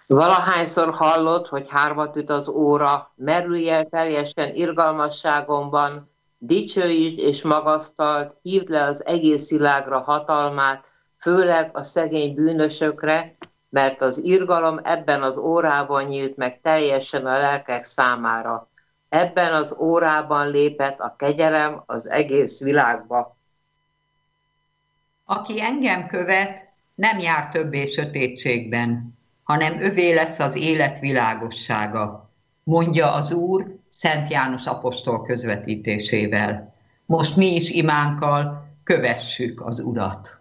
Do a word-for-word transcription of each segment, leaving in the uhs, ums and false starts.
Valahányszor hallott, hogy hármat üt az óra, merülj el teljesen irgalmasságomban, dicsőítsd és magasztald, hívd le az egész világra hatalmát, főleg a szegény bűnösökre, mert az irgalom ebben az órában nyílt meg teljesen a lelkek számára. Ebben az órában lépett a kegyelem az egész világba. Aki engem követ, nem jár többé sötétségben, hanem övé lesz az élet világossága, mondja az Úr Szent János apostol közvetítésével. Most mi is imánkkal kövessük az Urat.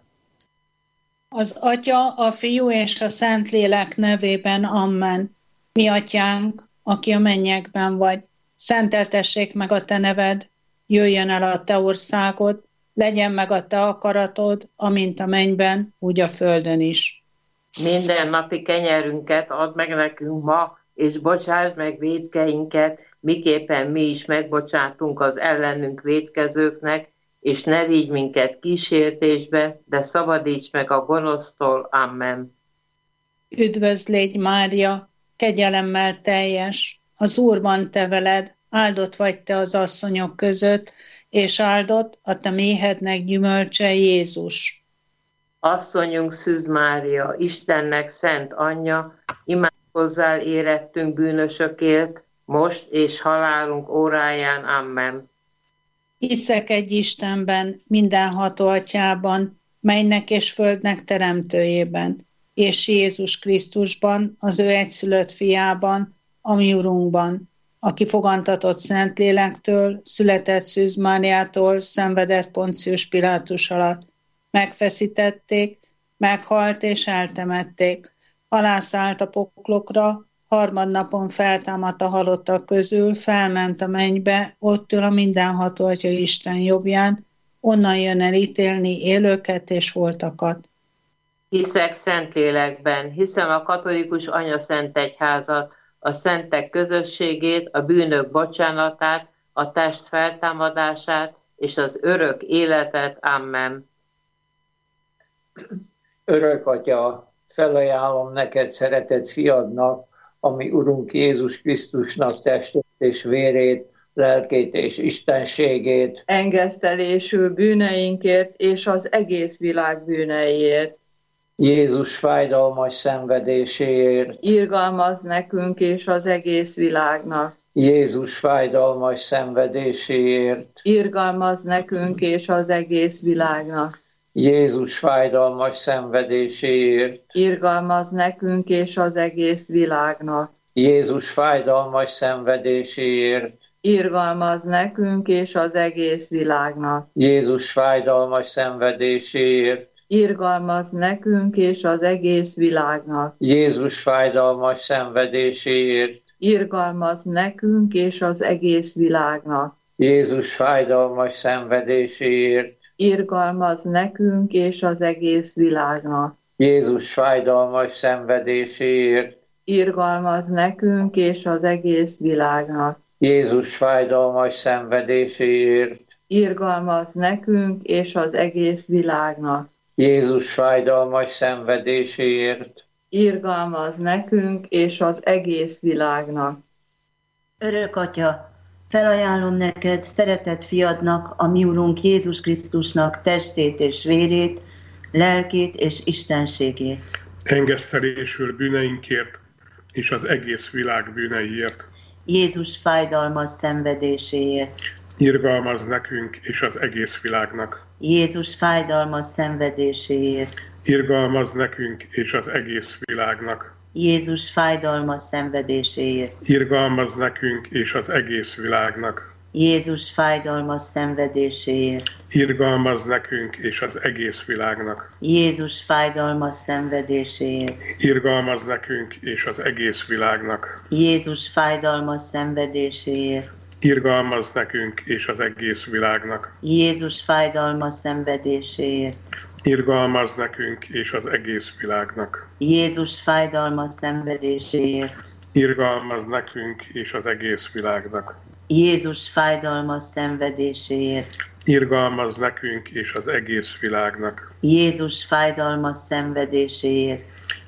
Az Atya, a Fiú és a Szentlélek nevében, amen. Mi atyánk, aki a mennyekben vagy, szenteltessék meg a te neved, jöjjön el a te országod, legyen meg a te akaratod, amint a mennyben, úgy a földön is. Minden napi kenyerünket add meg nekünk ma, és bocsásd meg vétkeinket, miképpen mi is megbocsátunk az ellenünk vétkezőknek, és ne vigy minket kísértésbe, de szabadíts meg a gonosztól. Amen. Üdvözlégy Mária, kegyelemmel teljes, az Úr van te veled, áldott vagy te az asszonyok között, és áldott a te méhednek gyümölcse Jézus. Asszonyunk Szűz Mária, Istennek szent anyja, imádkozzál érettünk bűnösökért, most és halálunk óráján. Amen. Hiszek egy Istenben, mindenható Atyában, mennynek és földnek teremtőjében, és Jézus Krisztusban, az ő egyszülött fiában, a mi Urunkban, aki fogantatott Szentlélektől, született Szűz Máriától, szenvedett Poncius Pilátus alatt, megfeszítették, meghalt és eltemették, alászállt a poklokra, harmadnapon feltámadt a halottak közül, felment a mennybe, ott ül a mindenható Atya Isten jobbján, onnan jön el ítélni élőket és holtakat. Hiszek Szentlélekben, hiszem a katolikus anyaszent egyházat, a szentek közösségét, a bűnök bocsánatát, a test feltámadását és az örök életet. Amen. Örök Atya, felajánlom neked szeretett fiadnak, ami Urunk Jézus Krisztusnak testét és vérét, lelkét és istenségét. Engesztelésül bűneinkért és az egész világ bűneiért. Jézus fájdalmas szenvedéséért. Irgalmaz nekünk és az egész világnak. Jézus fájdalmas szenvedéséért. Irgalmaz nekünk és az egész világnak. Jézus fájdalmas szenvedéséért. Irgalmaz nekünk és az egész világnak. Jézus fájdalmas szenvedéséért. Irgalmaz nekünk és az egész világnak. Jézus fájdalmas szenvedéséért. Irgalmaz nekünk és az egész világnak. Jézus fájdalmas szenvedéséért. Irgalmaz nekünk és az egész világnak. Jézus fájdalmas szenvedéséért. Irgalmaz nekünk és az egész világnak. Jézus fájdalmas szenvedéséért. Irgalmaz nekünk és az egész világnak. Jézus fájdalmas szenvedéséért. Irgalmaz nekünk és az egész világnak. Jézus fájdalmas szenvedéséért. Irgalmaz nekünk és az egész világnak. Örök Atya, felajánlom neked szeretett fiadnak, a mi Urunk Jézus Krisztusnak testét és vérét, lelkét és istenségét. Engesztelésül bűneinkért és az egész világ bűneiért. Jézus fájdalmas szenvedéséért. Irgalmaz nekünk és az egész világnak. Jézus fájdalmas szenvedéséért. Irgalmaz nekünk és az egész világnak. Jézus fájdalmas szenvedéséért. Irgalmaz nekünk és az egész világnak. Jézus fájdalmas szenvedéséért. Irgalmaz nekünk és az egész világnak. Jézus fájdalmas szenvedéséért. Irgalmaz nekünk és az egész világnak. Jézus fájdalmas szenvedéséért. Irgalmaz nekünk és az egész világnak. Jézus fájdalmas szenvedéséért. Irgalmaz nekünk és az egész világnak. Jézus fájdalmas szenvedéséért. Irgalmaz nekünk és az egész világnak. Jézus fájdalmas szenvedéséért. Irgalmaz nekünk és az egész világnak. Jézus fájdalmas szenvedéséért.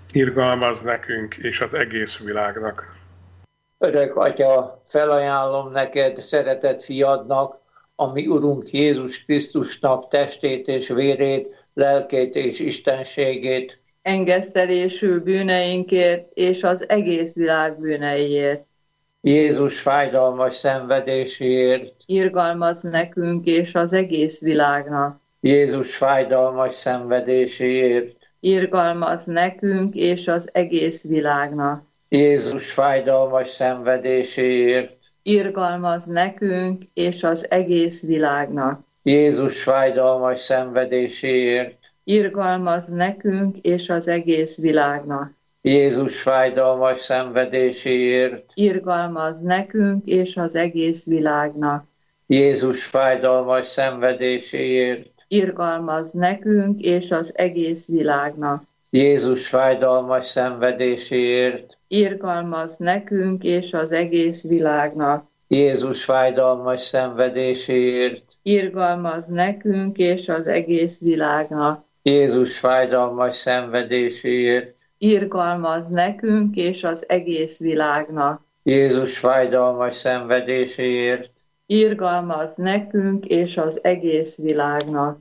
Irgalmaz nekünk és az egész világnak. Örök Atya, felajánlom neked, szeretett fiadnak, a mi Urunk Jézus Krisztusnak testét és vérét, lelkét és istenségét. Engesztelésül bűneinkért és az egész világ bűneiért. Jézus fájdalmas szenvedéséért. Irgalmaz nekünk és az egész világnak. Jézus fájdalmas szenvedéséért. Irgalmaz nekünk és az egész világnak. Jézus fájdalmas szenvedéséért. Irgalmaz nekünk és az egész világnak. Jézus fájdalmas szenvedéséért. Irgalmaz nekünk és az egész világnak. Jézus fájdalmas szenvedéséért. Irgalmaz nekünk és az egész világnak. Jézus fájdalmas szenvedéséért. Irgalmaz nekünk és az egész világnak. Jézus fájdalmas szenvedéséért. Irgalmaz nekünk és az egész világnak. Jézus fájdalmas szenvedéséért. Irgalmaz nekünk és az egész világnak. Jézus fájdalmas szenvedéséért. Irgalmaz nekünk és az egész világnak. Jézus fájdalmas szenvedéséért. Irgalmaz nekünk és az egész világnak.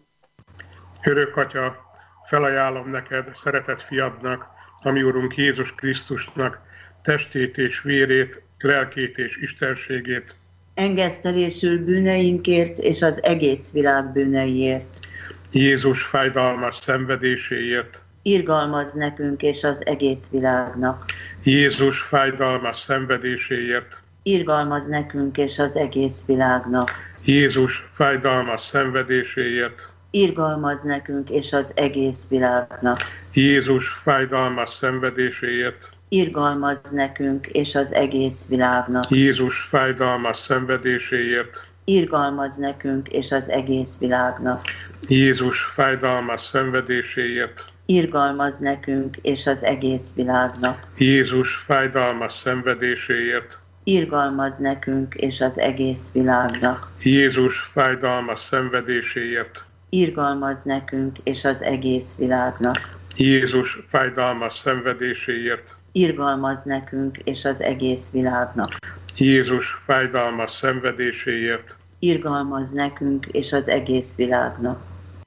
Örök Atya, felajánlom neked, szeretett fiadnak, a mi Urunk Jézus Krisztusnak testét és vérét, lelkét és istenségét. Engesztelésül bűneinkért és az egész világ bűneiért. Jézus fájdalmas szenvedéséért. Irgalmaz nekünk és az egész világnak. Jézus fájdalmas szenvedéséért. Irgalmaz nekünk és az egész világnak. Jézus fájdalmas szenvedéséért. Irgalmaz nekünk és az egész világnak. Jézus fájdalmas szenvedéséért. Irgalmaz nekünk és az egész világnak. Jézus fájdalmas szenvedéséért. Irgalmaz nekünk és az egész világnak. Jézus fájdalmas szenvedéséért. Irgalmaz nekünk és az egész világnak. Jézus fájdalmas szenvedéséért. Irgalmaz nekünk és az egész világnak. Jézus fájdalmas szenvedéséért. Irgalmaz nekünk és az egész világnak. Jézus fájdalmas szenvedéséért. Irgalmaz nekünk és az egész világnak. Jézus fájdalmas szenvedéséért. Irgalmaz nekünk és az egész világnak.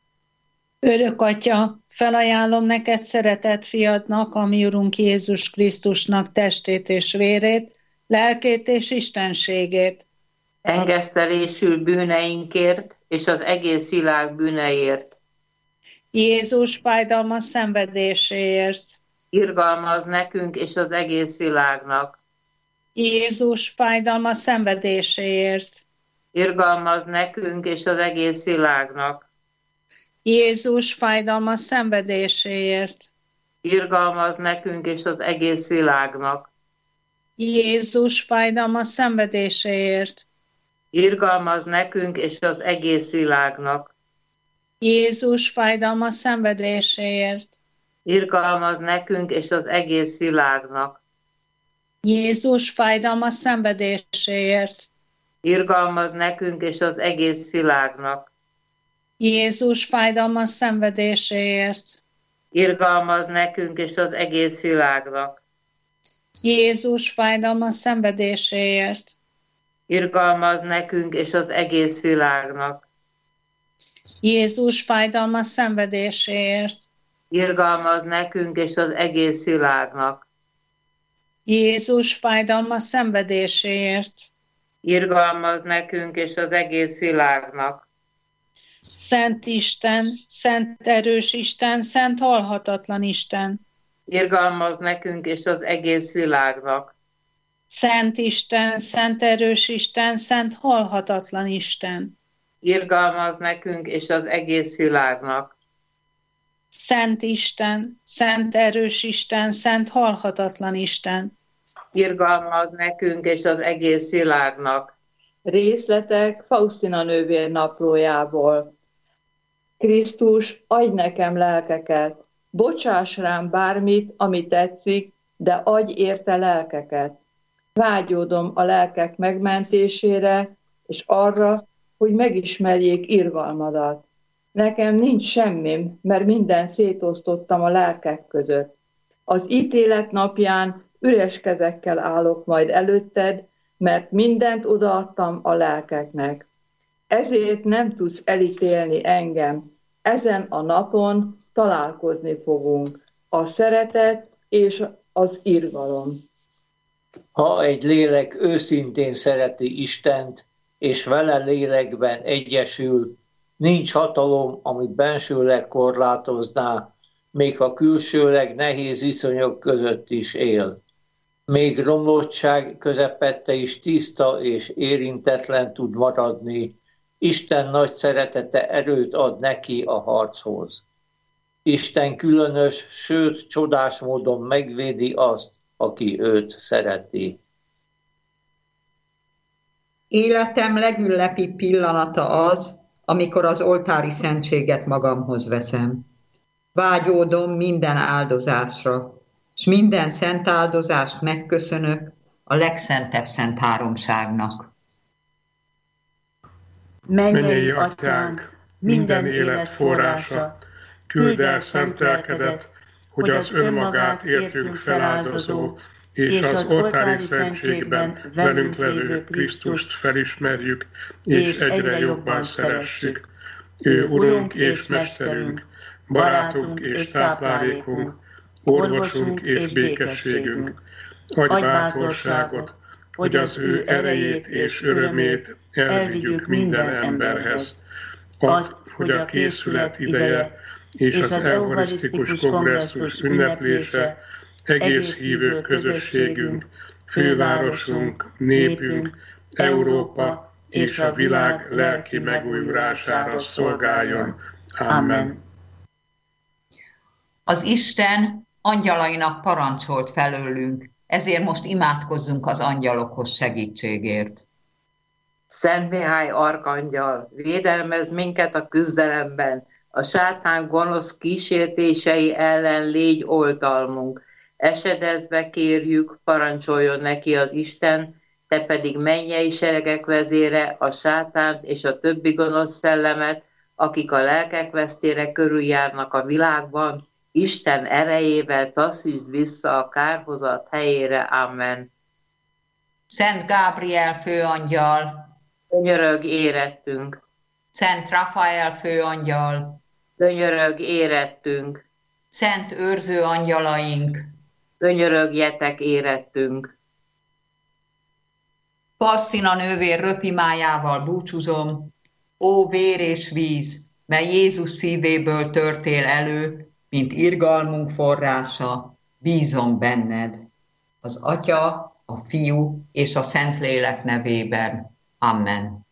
Örök Atya, felajánlom neked, szeretett fiadnak, a mi Urunk Jézus Krisztusnak testét és vérét, lelkét és istenségét. Engesztelésül bűneinkért és az egész világ bűneiért. Jézus fájdalmas szenvedéséért. Irgalmaz nekünk és az egész világnak. Jézus fájdalmas szenvedéséért. Irgalmaz nekünk és az egész világnak. Jézus fájdalmas szenvedéséért. Irgalmaz nekünk és az egész világnak. Jézus fájdalmas szenvedéséért. Irgalmaz nekünk és az egész világnak. Jézus fájdalmas szenvedéséért. Irgalmaz nekünk és az egész világnak. Jézus fájdalmas szenvedéséért. Irgalmaz nekünk és az egész világnak. Jézus fájdalmas szenvedéséért. Irgalmaz nekünk és az egész világnak. Jézus fájdalmas szenvedéséért. Irgalmaz nekünk és az egész világnak. Jézus fájdalmas szenvedéséért. Irgalmaz nekünk és az egész világnak. Jézus fájdalmas szenvedéséért. Irgalmaz nekünk és az egész világnak. Szent Isten, szent erős Isten, szent halhatatlan Isten. Irgalmaz nekünk és az egész világnak. Szent Isten, szent erős Isten, szent halhatatlan Isten. Irgalmaz nekünk és az egész világnak. Szent Isten, szent erős Isten, szent halhatatlan Isten. Irgalmaz nekünk és az egész világnak. Részletek Faustina nővér naplójából. Krisztus, adj nekem lelkeket, bocsáss rám bármit, ami tetszik, de adj érte lelkeket. Vágyódom a lelkek megmentésére, és arra, hogy megismerjék irgalmadat. Nekem nincs semmim, mert mindent szétosztottam a lelkek között. Az ítélet napján üres kezekkel állok majd előtted, mert mindent odaadtam a lelkeknek. Ezért nem tudsz elítélni engem. Ezen a napon találkozni fogunk. A szeretet és az irgalom. Ha egy lélek őszintén szereti Istent, és vele lélekben egyesül, nincs hatalom, amit bensőleg korlátozná, még a külsőleg nehéz viszonyok között is él. Még romlottság közepette is tiszta és érintetlen tud maradni, Isten nagy szeretete erőt ad neki a harchoz. Isten különös, sőt csodás módon megvédi azt, aki őt szereti. Életem legünnepi pillanata az, amikor az oltári szentséget magamhoz veszem. Vágyódom minden áldozásra, és minden szent áldozást megköszönök a legszentebb szent háromságnak. Mennyei Atyánk, minden élet forrása, küld el szent lelkedet, hogy az önmagát értünk feláldozó, és az oltári szentségben velünk levő Krisztust felismerjük, és egyre jobban szeressük. Ő Urunk és Mesterünk, barátunk és táplálékunk, orvosunk és békességünk. Adj bátorságot, hogy az ő erejét és örömét elvigyük minden emberhez. Add, hogy a készület ideje és az eucharisztikus kongresszus ünneplése egész hívő közösségünk, fővárosunk, népünk, Európa és a világ lelki megújulására szolgáljon. Amen. Az Isten angyalainak parancsolt felőlünk, ezért most imádkozzunk az angyalokhoz segítségért. Szent Mihály arkangyal, védelmezd minket a küzdelemben, a sátán gonosz kísértései ellen légy oltalmunk. Esedezve kérjük, parancsoljon neki az Isten, te pedig mennyei seregek vezére, a sátánt és a többi gonosz szellemet, akik a lelkek vesztére körüljárnak a világban, Isten erejével taszítsd vissza a kárhozat helyére. Amen. Szent Gábriel főangyal, könyörög érettünk. Szent Rafael főangyal, könyörög érettünk. Szent őrző angyalaink, könyörögjetek érettünk. Faustina nővér röpimájával búcsúzom, ó vér és víz, mely Jézus szívéből törtél elő, mint irgalmunk forrása, bízom benned. Az Atya, a Fiú és a Szentlélek nevében. Amen.